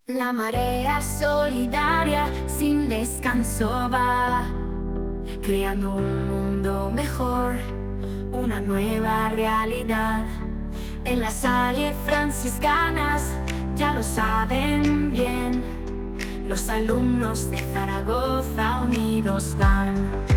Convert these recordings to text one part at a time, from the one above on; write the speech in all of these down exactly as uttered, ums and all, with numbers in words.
La marea solidaria sin descanso va, creando un mundo mejor, una nueva realidad. En las Salle franciscanas ya lo saben bien, los alumnos de Zaragoza unidos van.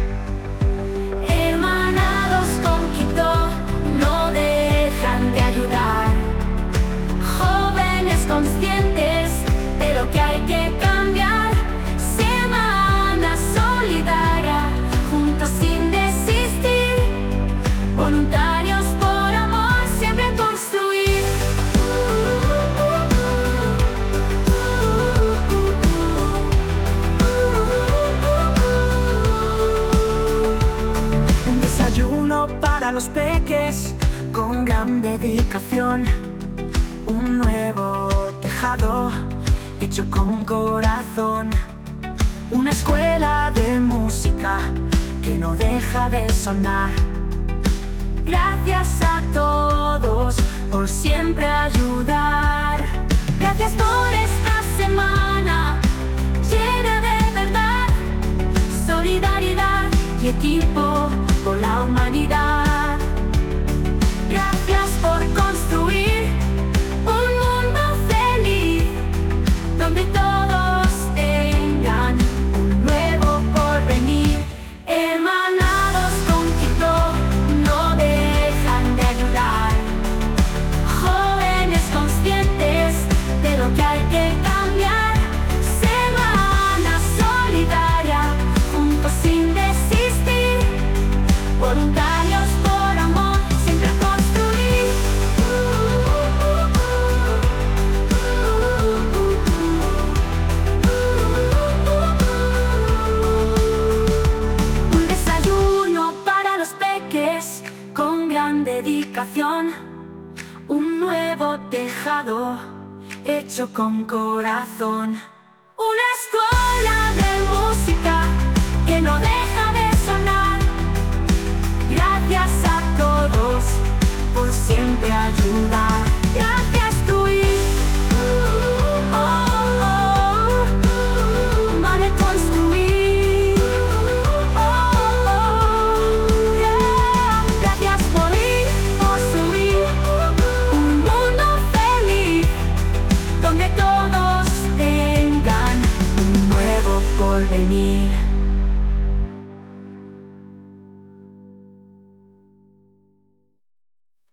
Hermanados con Quito, no dejan de ayudar, jóvenes conscientes de lo que hay que cambiar. Semana solidaria, juntos sin desistir, voluntarios por amor, siempre construir. Un desayuno para los peques con gran dedicación, un nuevo tejado hecho con corazón, una escuela de música que no deja de sonar. Gracias a todos por siempre ayudar. Gracias por esta semana llena de verdad, solidaridad y equipo por la humanidad. Gracias por construir un mundo feliz, donde todos tengan un nuevo porvenir. Hermanados con Quito, no dejan de ayudar, jóvenes conscientes de lo que hay que cambiar. Semana solidaria, juntos sin desistir, voluntarios por amor, siempre a construir. Un desayuno para los peques con gran dedicación, un nuevo tejado hecho con corazón, una escuela de música que no deja de sonar. Gracias a todos por siempre ayudar.